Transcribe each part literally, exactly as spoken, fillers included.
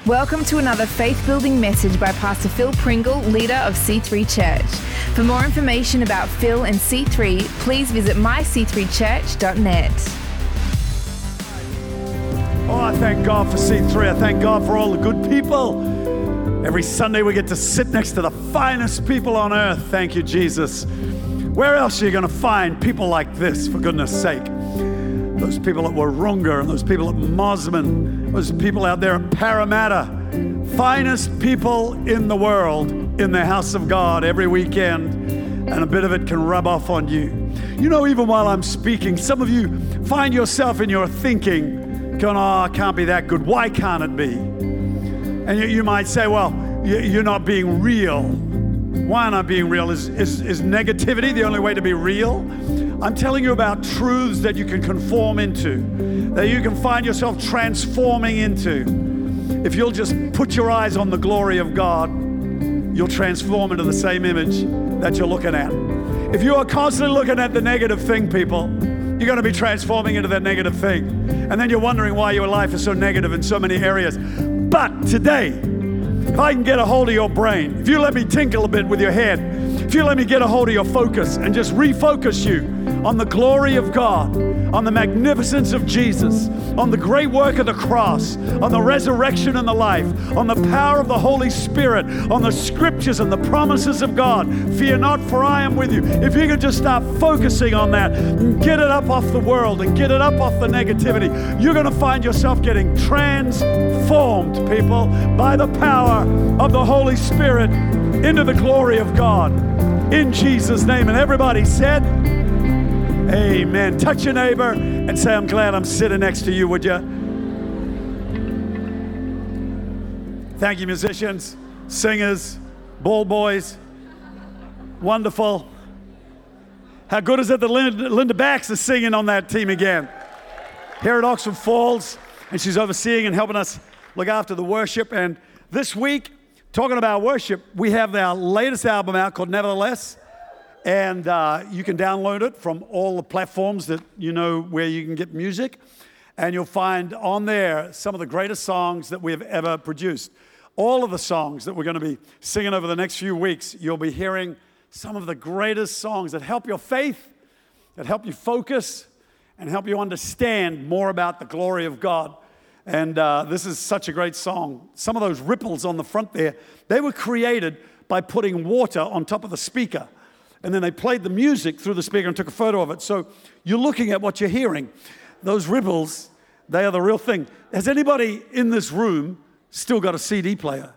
Welcome to another faith-building message by Pastor Phil Pringle, leader of C three Church. For more information about Phil and C three, please visit my c three church dot net. Oh, I thank God for C three. I thank God for all the good people. Every Sunday we get to sit next to the finest people on earth. Thank you, Jesus. Where else are you going to find people like this, for goodness sake? Those people at Wahroonga and those people at Mosman, those people out there at Parramatta, finest people in the world in the house of God every weekend, and a bit of it can rub off on you. You know, even while I'm speaking, some of you find yourself in your thinking going, oh, it can't be that good. Why can't it be? And you, you might say, well, you're not being real. Why not being real? Is, is, is negativity the only way to be real? I'm telling you about truths that you can conform into, that you can find yourself transforming into. If you'll just put your eyes on the glory of God, you'll transform into the same image that you're looking at. If you are constantly looking at the negative thing, people, you're going to be transforming into that negative thing. And then you're wondering why your life is so negative in so many areas. But today, if I can get a hold of your brain, if you let me tinkle a bit with your head, if you let me get a hold of your focus and just refocus you on the glory of God, on the magnificence of Jesus, on the great work of the cross, on the resurrection and the life, on the power of the Holy Spirit, on the scriptures and the promises of God. Fear not, for I am with you. If you could just start focusing on that and get it up off the world and get it up off the negativity, you're going to find yourself getting transformed, people, by the power of the Holy Spirit into the glory of God. In Jesus' name. And everybody said, amen. Touch your neighbor and say, I'm glad I'm sitting next to you, would you? Thank you, musicians, singers, ball boys. Wonderful. How good is it that Linda, Linda Bax is singing on that team again? Here at Oxford Falls, and she's overseeing and helping us look after the worship. And this week, talking about worship, we have our latest album out called Nevertheless. And uh, you can download it from all the platforms that you know where you can get music. And you'll find on there some of the greatest songs that we have ever produced. All of the songs that we're going to be singing over the next few weeks, you'll be hearing some of the greatest songs that help your faith, that help you focus, and help you understand more about the glory of God. And uh, this is such a great song. Some of those ripples on the front there, they were created by putting water on top of the speaker. And then they played the music through the speaker and took a photo of it. So you're looking at what you're hearing. Those ripples, they are the real thing. Has anybody in this room still got a C D player?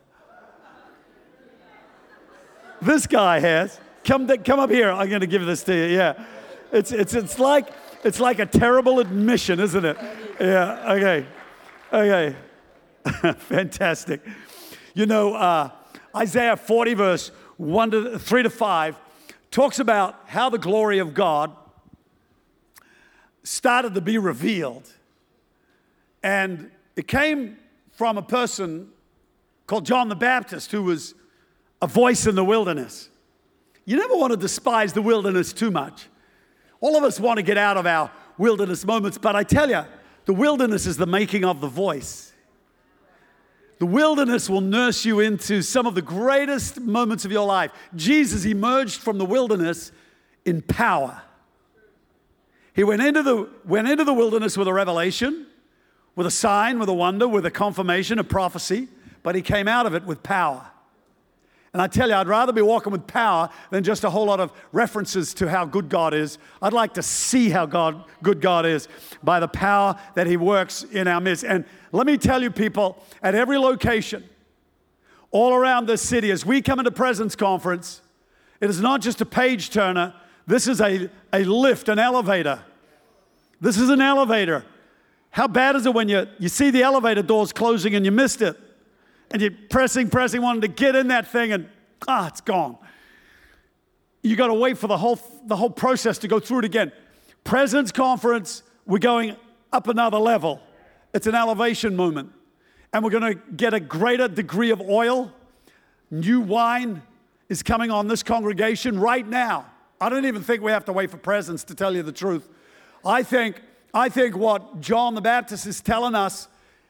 This guy has. Come, come up here. I'm going to give this to you. Yeah, it's it's it's like it's like a terrible admission, isn't it? Yeah. Okay. Okay. Fantastic. You know, uh, Isaiah forty, verse one to three to five. Talks about how the glory of God started to be revealed. And it came from a person called John the Baptist, who was a voice in the wilderness. You never want to despise the wilderness too much. All of us want to get out of our wilderness moments, but I tell you, the wilderness is the making of the voice. The wilderness will nurse you into some of the greatest moments of your life. Jesus emerged from the wilderness in power. He went into the, went into the wilderness with a revelation, with a sign, with a wonder, with a confirmation, a prophecy, but he came out of it with power. And I tell you, I'd rather be walking with power than just a whole lot of references to how good God is. I'd like to see how God, good God is by the power that he works in our midst. And let me tell you, people, at every location, all around this city, as we come into Presence Conference, it is not just a page turner. This is a, a lift, an elevator. This is an elevator. How bad is it when you, you see the elevator doors closing and you missed it? And you're pressing, pressing, wanting to get in that thing, and ah, it's gone. You got to wait for the whole the whole process to go through it again. Presence Conference, we're going up another level. It's an elevation moment, and we're going to get a greater degree of oil. New wine is coming on this congregation right now. I don't even think we have to wait for presence, to tell you the truth. I think I think what John the Baptist is telling us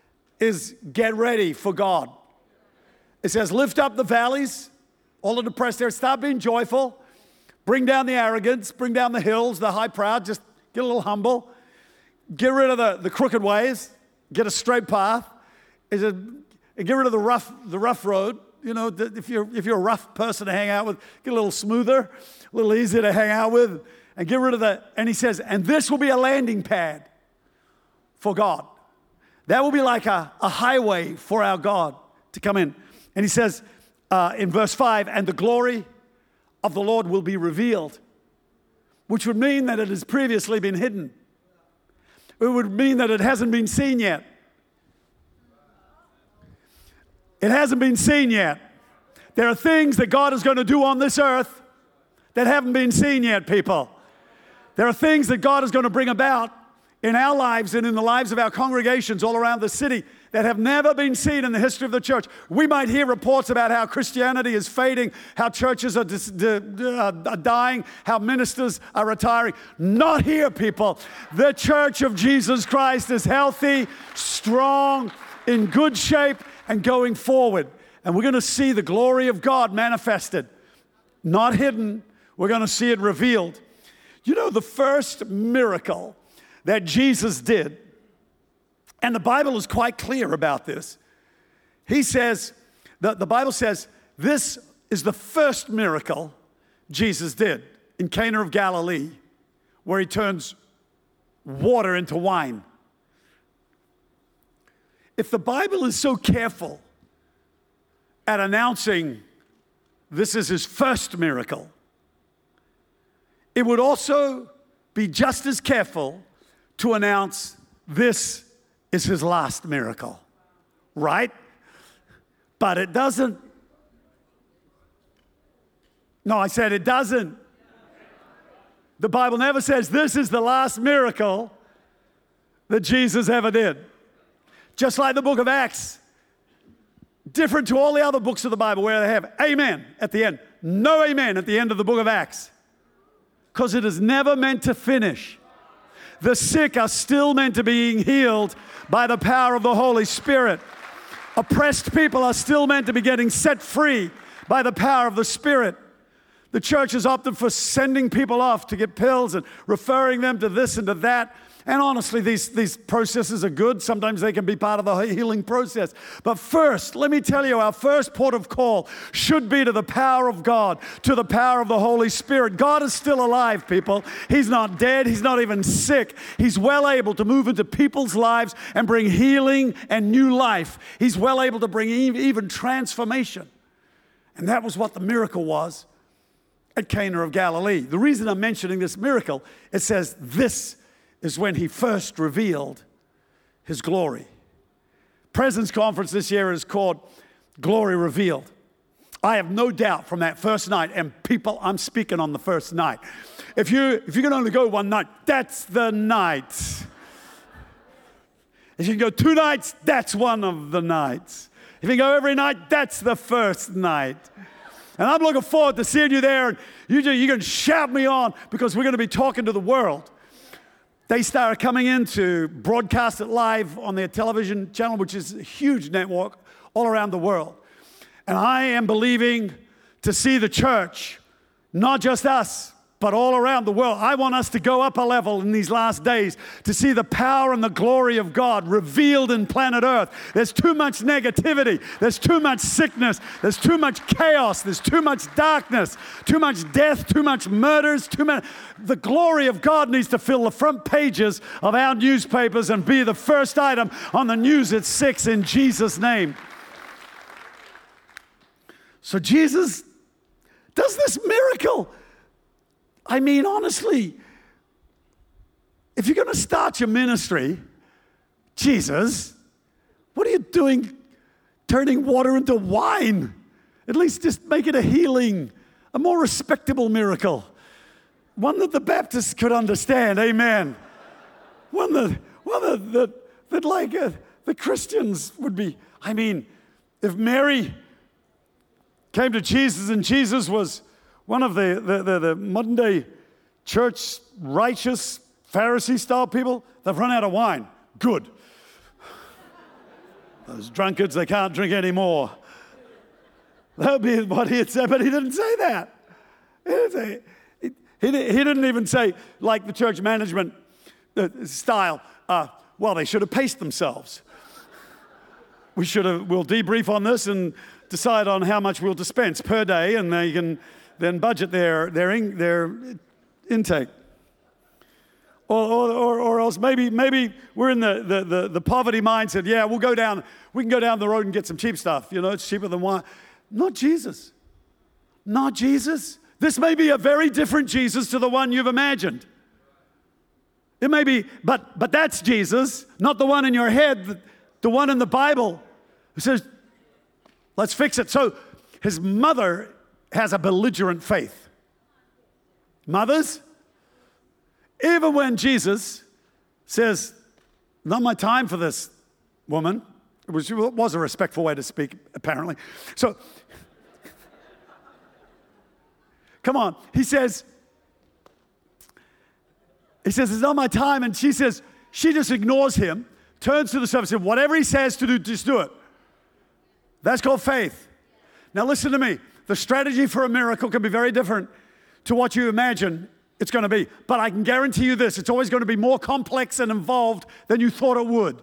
is get ready for God. It says, lift up the valleys, all the depressed there. Start being joyful. Bring down the arrogance. Bring down the hills, the high proud. Just get a little humble. Get rid of the, the crooked ways. Get a straight path. Is it, get rid of the rough, the rough road. You know, if you're, if you're a rough person to hang out with, get a little smoother, a little easier to hang out with. And get rid of the, and he says, and this will be a landing pad for God. That will be like a, a highway for our God to come in. And he says uh, in verse five, and the glory of the Lord will be revealed, which would mean that it has previously been hidden. It would mean that it hasn't been seen yet. It hasn't been seen yet. There are things that God is going to do on this earth that haven't been seen yet, people. There are things that God is going to bring about in our lives and in the lives of our congregations all around the city that have never been seen in the history of the church. We might hear reports about how Christianity is fading, how churches are, dis- d- d- uh, are dying, how ministers are retiring. Not here, people. The church of Jesus Christ is healthy, strong, in good shape, and going forward. And we're going to see the glory of God manifested, not hidden. We're going to see it revealed. You know, the first miracle that Jesus did, and the Bible is quite clear about this. He says, the, the Bible says, this is the first miracle Jesus did in Cana of Galilee, where he turns water into wine. If the Bible is so careful at announcing this is his first miracle, it would also be just as careful to announce this is his last miracle, right? But it doesn't. No, I said it doesn't. The Bible never says this is the last miracle that Jesus ever did. Just like the book of Acts, different to all the other books of the Bible where they have amen at the end. No amen at the end of the book of Acts, because it is never meant to finish. The sick are still meant to be being healed by the power of the Holy Spirit. Oppressed people are still meant to be getting set free by the power of the Spirit. The church has opted for sending people off to get pills and referring them to this and to that. And honestly, these, these processes are good. Sometimes they can be part of the healing process. But first, let me tell you, our first port of call should be to the power of God, to the power of the Holy Spirit. God is still alive, people. He's not dead. He's not even sick. He's well able to move into people's lives and bring healing and new life. He's well able to bring even transformation. And that was what the miracle was at Cana of Galilee. The reason I'm mentioning this miracle, it says this is when he first revealed his glory. President's Conference this year is called Glory Revealed. I have no doubt from that first night, and people, I'm speaking on the first night. If you if you can only go one night, that's the night. If you can go two nights, that's one of the nights. If you go every night, that's the first night. And I'm looking forward to seeing you there, and you, you can shout me on, because we're going to be talking to the world. Daystar are coming in to broadcast it live on their television channel, which is a huge network all around the world. And I am believing to see the church, not just us, but all around the world. I want us to go up a level in these last days to see the power and the glory of God revealed in planet Earth. There's too much negativity. There's too much sickness. There's too much chaos. There's too much darkness, too much death, too much murders, too many. The glory of God needs to fill the front pages of our newspapers and be the first item on the news at six in Jesus' name. So Jesus does this miracle. I mean, honestly, if you're going to start your ministry, Jesus, what are you doing turning water into wine? At least just make it a healing, a more respectable miracle. One that the Baptists could understand, amen. One that, one that, that, that like uh, the Christians would be, I mean, if Mary came to Jesus and Jesus was one of the, the, the, the modern day church righteous Pharisee style people, they've run out of wine. Good. Those drunkards, they can't drink anymore. That would be what he'd say, but he didn't say that. He didn't, say, he, he, he didn't even say, like the church management uh, style, uh, well, they should have paced themselves. We should have, we'll debrief on this and decide on how much we'll dispense per day, and they can then budget their their in, their intake. Or, or, or else maybe maybe we're in the, the, the, the poverty mindset. Yeah, we'll go down, we can go down the road and get some cheap stuff. You know, it's cheaper than wine. Not Jesus. Not Jesus. This may be a very different Jesus to the one you've imagined. It may be, but but that's Jesus, not the one in your head, the, the one in the Bible who says, let's fix it. So his mother has a belligerent faith. Mothers, even when Jesus says, not my time for this, woman, which was a respectful way to speak, apparently. So, come on. He says, he says, it's not my time. And she says, she just ignores him, turns to the servant and says, whatever he says to do, just do it. That's called faith. Now listen to me. The strategy for a miracle can be very different to what you imagine it's going to be. But I can guarantee you this, it's always going to be more complex and involved than you thought it would.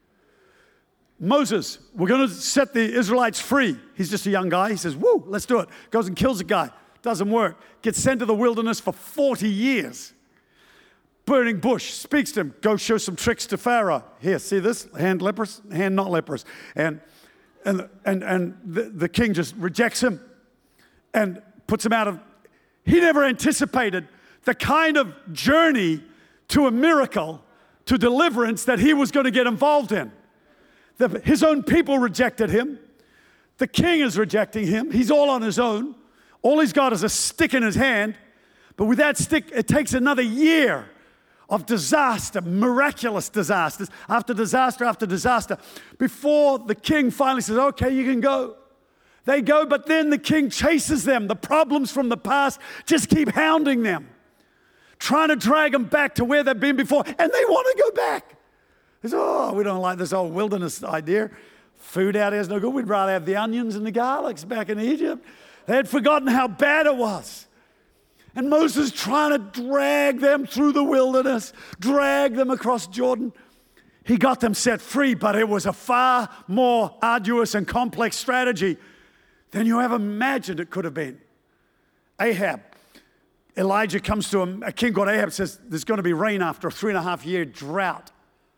Moses, we're going to set the Israelites free. He's just a young guy. He says, woo, let's do it. Goes and kills a guy. Doesn't work. Gets sent to the wilderness for forty years. Burning bush, speaks to him. Go show some tricks to Pharaoh. Here, see this? Hand leprous, hand not leprous. And and and and the, the king just rejects him and puts him out of. He never anticipated the kind of journey to a miracle, to deliverance that he was going to get involved in. The, his own people rejected him. The king is rejecting him. He's all on his own. All he's got is a stick in his hand. But with that stick, it takes another year of disaster, miraculous disasters, after disaster after disaster, before the king finally says, okay, you can go. They go, but then the king chases them. The problems from the past just keep hounding them, trying to drag them back to where they've been before, and they want to go back. They say, oh, we don't like this old wilderness idea. Food out here is no good. We'd rather have the onions and the garlics back in Egypt. They had forgotten how bad it was. And Moses trying to drag them through the wilderness, drag them across Jordan. He got them set free, but it was a far more arduous and complex strategy than you ever imagined it could have been. Ahab. Elijah comes to him, a king called Ahab says, there's going to be rain after a three and a half year drought.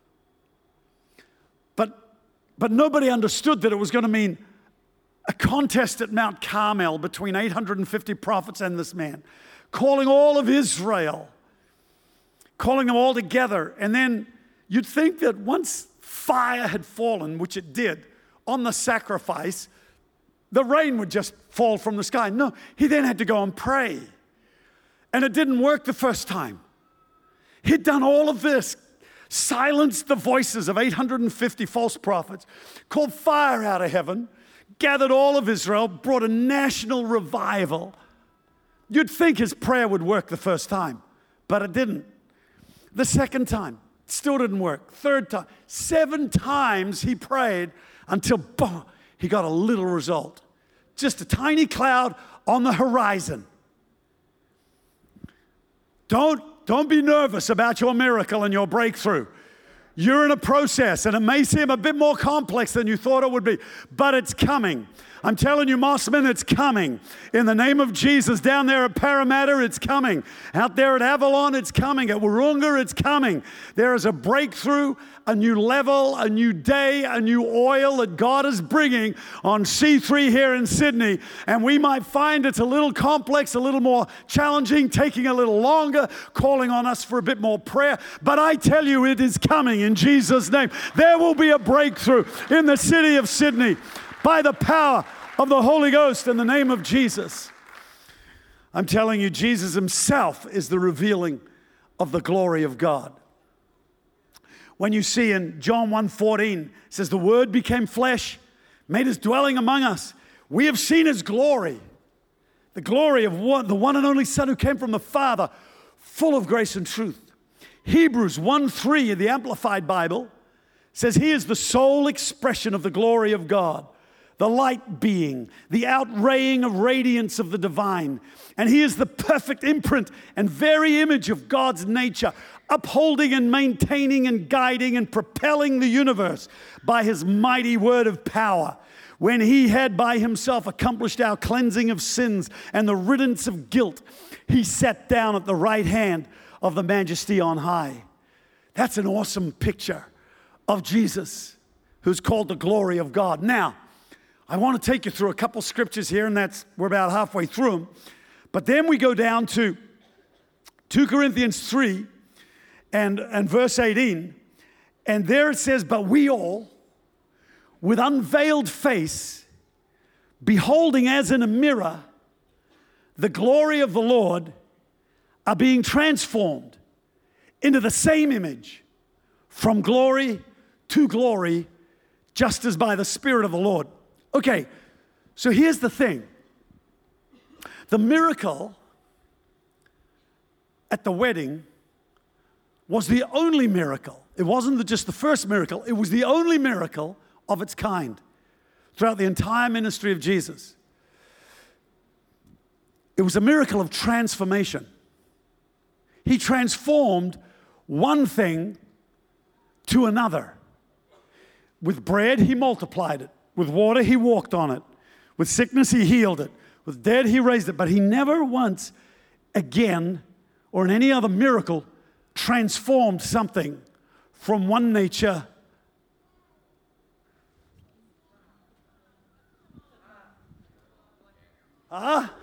But, but nobody understood that it was going to mean a contest at Mount Carmel between eight hundred fifty prophets and this man, calling all of Israel, calling them all together. And then you'd think that once fire had fallen, which it did, on the sacrifice, the rain would just fall from the sky. No, he then had to go and pray. And it didn't work the first time. He'd done all of this, silenced the voices of eight hundred fifty false prophets, called fire out of heaven, gathered all of Israel, brought a national revival. You'd think his prayer would work the first time, but it didn't. The second time, still didn't work. Third time, seven times he prayed until boom, he got a little result. Just a tiny cloud on the horizon. Don't, don't be nervous about your miracle and your breakthrough. You're in a process, and it may seem a bit more complex than you thought it would be, but it's coming. I'm telling you, Mossman, it's coming. In the name of Jesus, down there at Parramatta, it's coming. Out there at Avalon, it's coming. At Wahroonga, it's coming. There is a breakthrough, a new level, a new day, a new oil that God is bringing on C three here in Sydney. And we might find it's a little complex, a little more challenging, taking a little longer, calling on us for a bit more prayer. But I tell you, it is coming in Jesus' name. There will be a breakthrough in the city of Sydney by the power of the Holy Ghost in the name of Jesus. I'm telling you, Jesus himself is the revealing of the glory of God. When you see in John one fourteen, it says, the Word became flesh, made his dwelling among us. We have seen his glory, the glory of one, the one and only Son who came from the Father, full of grace and truth. Hebrews one three in the Amplified Bible says he is the sole expression of the glory of God, the light being, the outraying of radiance of the divine. And he is the perfect imprint and very image of God's nature, upholding and maintaining and guiding and propelling the universe by his mighty word of power. When he had by himself accomplished our cleansing of sins and the riddance of guilt, he sat down at the right hand of the majesty on high. That's an awesome picture of Jesus, who's called the glory of God. Now, I want to take you through a couple scriptures here, and that's we're about halfway through them. But then we go down to two Corinthians three and, and verse eighteen, and there it says, but we all, with unveiled face, beholding as in a mirror the glory of the Lord, are being transformed into the same image from glory to glory, just as by the Spirit of the Lord. Okay, so here's the thing. The miracle at the wedding was the only miracle. It wasn't just the first miracle. It was the only miracle of its kind throughout the entire ministry of Jesus. It was a miracle of transformation. He transformed one thing to another. With bread, he multiplied it. With water, he walked on it. With sickness, he healed it. With dead, he raised it. But he never once again, or in any other miracle, transformed something from one nature Ah,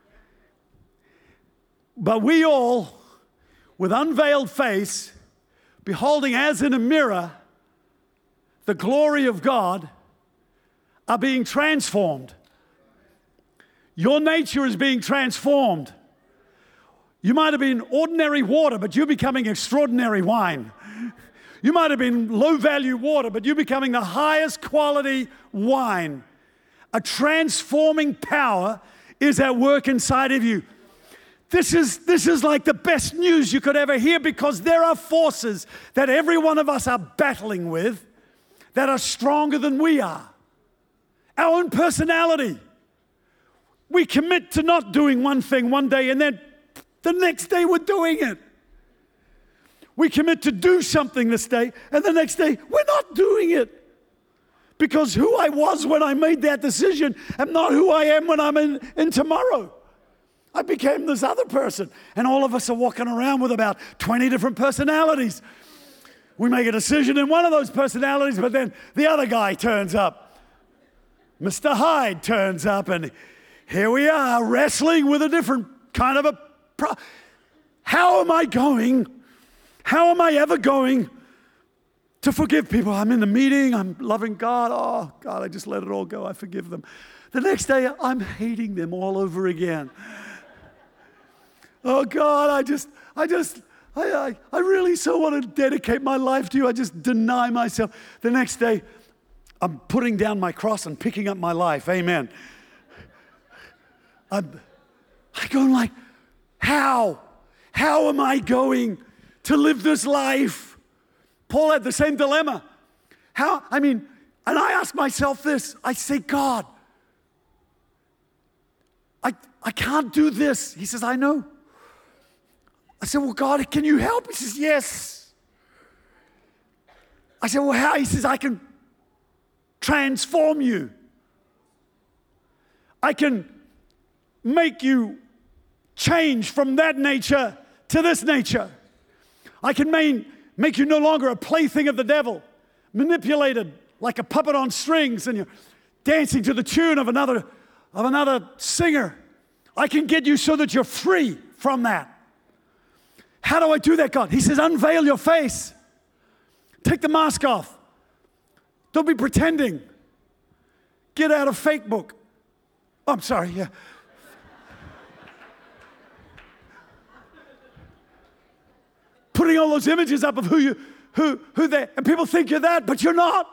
but we all, with unveiled face, beholding as in a mirror the glory of God, are being transformed. Your nature is being transformed. You might have been ordinary water, but you're becoming extraordinary wine. You might have been low-value water, but you're becoming the highest quality wine. A transforming power is at work inside of you. This is, this is like the best news you could ever hear, because there are forces that every one of us are battling with that are stronger than we are. Our own personality. We commit to not doing one thing one day, and then the next day we're doing it. We commit to do something this day, and the next day we're not doing it. Because who I was when I made that decision am not who I am when I'm in, in tomorrow. I became this other person. And all of us are walking around with about twenty different personalities. We make a decision in one of those personalities, but then the other guy turns up. Mister Hyde turns up, and here we are wrestling with a different kind of a pro- How am I going? How am I ever going to forgive people? I'm in the meeting, I'm loving God. Oh, God, I just let it all go. I forgive them. The next day, I'm hating them all over again. Oh, God, I just, I just, I, I, I really so want to dedicate my life to you. I just deny myself. The next day, I'm putting down my cross and picking up my life. Amen. I'm, I'm going like, how? How am I going to live this life? Paul had the same dilemma. How, I mean, and I ask myself this. I say, God, I, I can't do this. He says, I know. I said, well, God, can you help? He says, yes. I said, well, how? He says, I can transform you. I can make you change from that nature to this nature. I can main, make you no longer a plaything of the devil, manipulated like a puppet on strings, and you're dancing to the tune of another, of another singer. I can get you so that you're free from that. How do I do that, God? He says, unveil your face. Take the mask off. Don't be pretending. Get out a fake book. Oh, I'm sorry, yeah. Putting all those images up of who you, who, who they, and people think you're that, but you're not.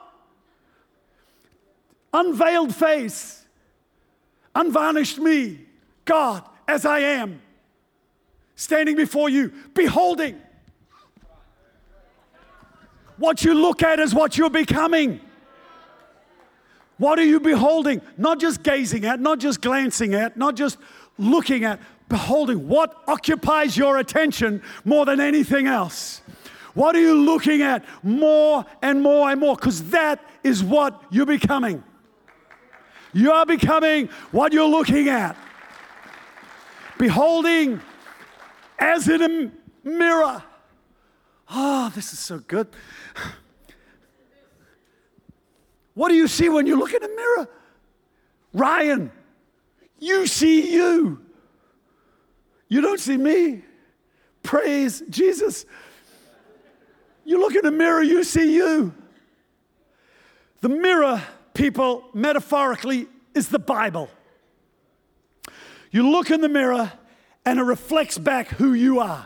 Unveiled face. Unvarnished me. God, as I am. Standing before you, beholding. What you look at is what you're becoming. What are you beholding? Not just gazing at, not just glancing at, not just looking at, beholding. What occupies your attention more than anything else? What are you looking at more and more and more? Because that is what you're becoming. You are becoming what you're looking at. Beholding as in a mirror. Oh, this is so good. What do you see when you look in a mirror? Ryan, you see you. You don't see me. Praise Jesus. You look in a mirror, you see you. The mirror, people, metaphorically, is the Bible. You look in the mirror and it reflects back who you are.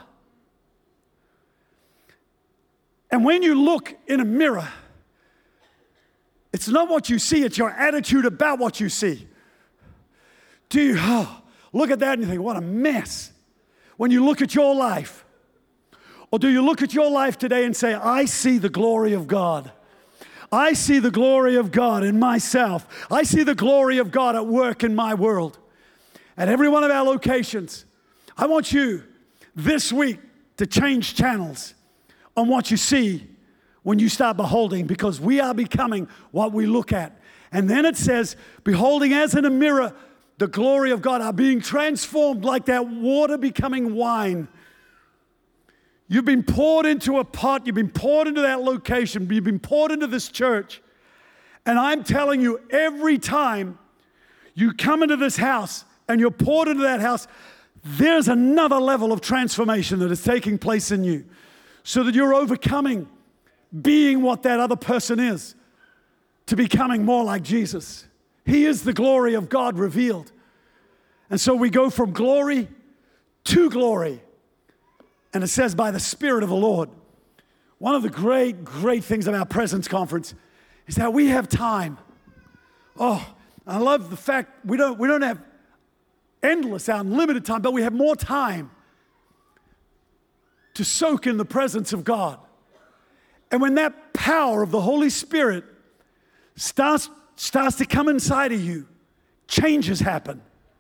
And when you look in a mirror, it's not what you see, it's your attitude about what you see. Do you, oh, look at that and you think, what a mess. When you look at your life, or do you look at your life today and say, I see the glory of God. I see the glory of God in myself. I see the glory of God at work in my world. At every one of our locations, I want you this week to change channels on what you see when you start beholding, because we are becoming what we look at. And then it says, beholding as in a mirror, the glory of God, are being transformed like that water becoming wine. You've been poured into a pot. You've been poured into that location. You've been poured into this church. And I'm telling you, every time you come into this house and you're poured into that house, there's another level of transformation that is taking place in you so that you're overcoming being what that other person is to becoming more like Jesus. He is the glory of God revealed. And so we go from glory to glory. And it says, by the Spirit of the Lord. One of the great, great things of our Presence Conference is that we have time. Oh, I love the fact we don't, we don't have endless, unlimited time, but we have more time to soak in the presence of God. And when that power of the Holy Spirit starts, starts to come inside of you, changes happen.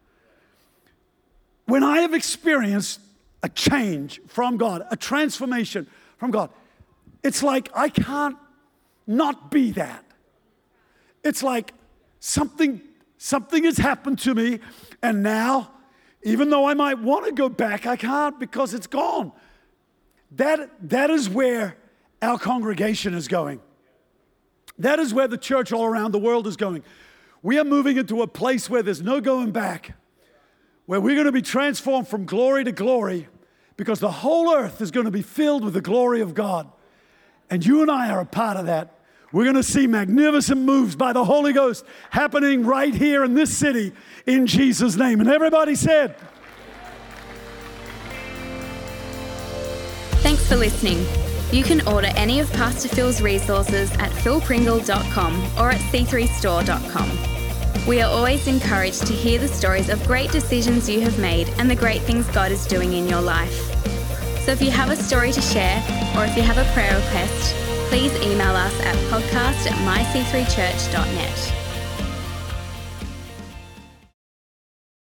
When I have experienced a change from God, a transformation from God, it's like I can't not be that. It's like something, something has happened to me, and now, even though I might want to go back, I can't because it's gone. That, that is where our congregation is going. That is where the church all around the world is going. We are moving into a place where there's no going back, where we're going to be transformed from glory to glory, because the whole earth is going to be filled with the glory of God. And you and I are a part of that. We're going to see magnificent moves by the Holy Ghost happening right here in this city in Jesus' name. And everybody said, thanks for listening. You can order any of Pastor Phil's resources at phil pringle dot com or at c three store dot com. We are always encouraged to hear the stories of great decisions you have made and the great things God is doing in your life. So if you have a story to share, or if you have a prayer request, please email us at podcast at my c three church dot net.